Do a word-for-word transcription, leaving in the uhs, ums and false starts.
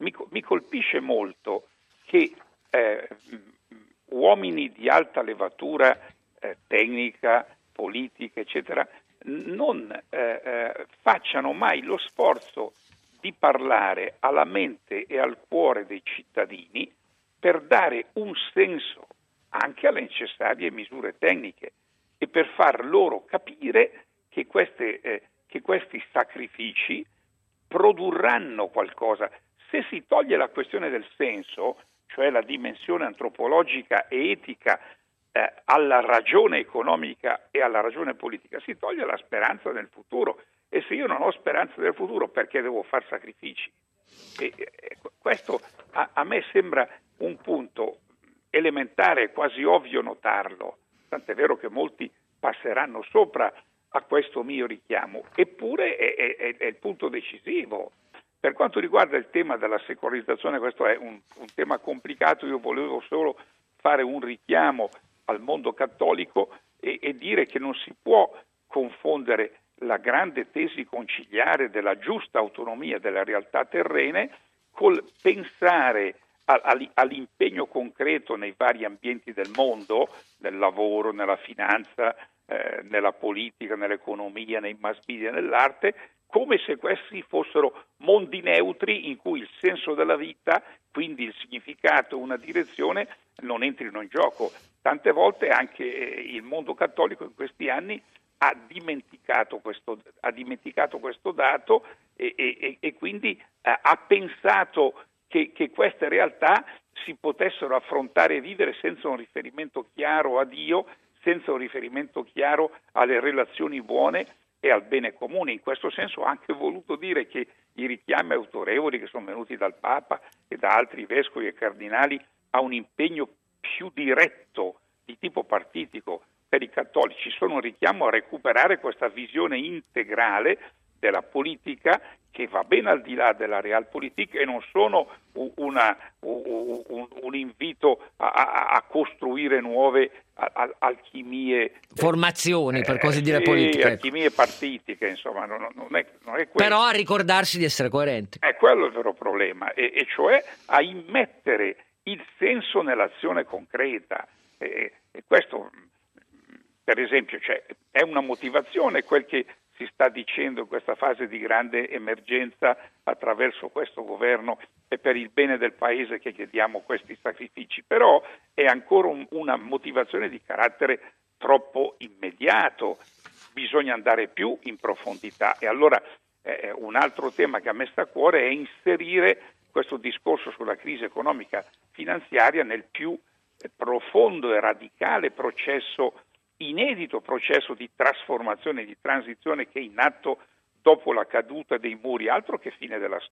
mi, mi colpisce molto che eh, uomini di alta levatura eh, tecnica, politica, eccetera, non eh, eh, facciano mai lo sforzo di parlare alla mente e al cuore dei cittadini per dare un senso anche alle necessarie misure tecniche e per far loro capire che, queste, eh, che questi sacrifici produrranno qualcosa. Se si toglie la questione del senso, cioè la dimensione antropologica e etica eh, alla ragione economica e alla ragione politica, si toglie la speranza nel futuro. E se io non ho speranza nel futuro, perché devo fare sacrifici? E, e, questo a, a me sembra un punto elementare, quasi ovvio notarlo, tant'è vero che molti passeranno sopra a questo mio richiamo, eppure è, è, è il punto decisivo. Per quanto riguarda il tema della secolarizzazione, questo è un, un tema complicato, io volevo solo fare un richiamo al mondo cattolico e, e dire che non si può confondere la grande tesi conciliare della giusta autonomia delle realtà terrene col pensare all'impegno concreto nei vari ambienti del mondo, nel lavoro, nella finanza, eh, nella politica, nell'economia, nei mass media, nell'arte, come se questi fossero mondi neutri in cui il senso della vita, quindi il significato e una direzione, non entrino in gioco. Tante volte anche il mondo cattolico in questi anni ha dimenticato questo, ha dimenticato questo dato e, e, e quindi eh, ha pensato che, che queste realtà si potessero affrontare e vivere senza un riferimento chiaro a Dio, senza un riferimento chiaro alle relazioni buone e al bene comune. In questo senso ho anche voluto dire che i richiami autorevoli che sono venuti dal Papa e da altri vescovi e cardinali a un impegno più diretto di tipo partitico per i cattolici sono un richiamo a recuperare questa visione integrale della politica che va ben al di là della realpolitik e non sono una, un, un invito a, a, a costruire nuove alchimie, formazioni, per così eh, dire, sì, politiche, alchimie partitiche, insomma, non, non, è, non è quello. Però a ricordarsi di essere coerenti. È quello il vero problema, e, e cioè a immettere il senso nell'azione concreta. E, e questo, per esempio, cioè, è una motivazione quel che si sta dicendo in questa fase di grande emergenza attraverso questo governo e per il bene del paese che chiediamo questi sacrifici, però è ancora un, una motivazione di carattere troppo immediato, bisogna andare più in profondità e allora eh, un altro tema che a me sta a cuore è inserire questo discorso sulla crisi economica finanziaria nel più profondo e radicale processo inedito processo di trasformazione e di transizione che è in atto dopo la caduta dei muri, altro che fine della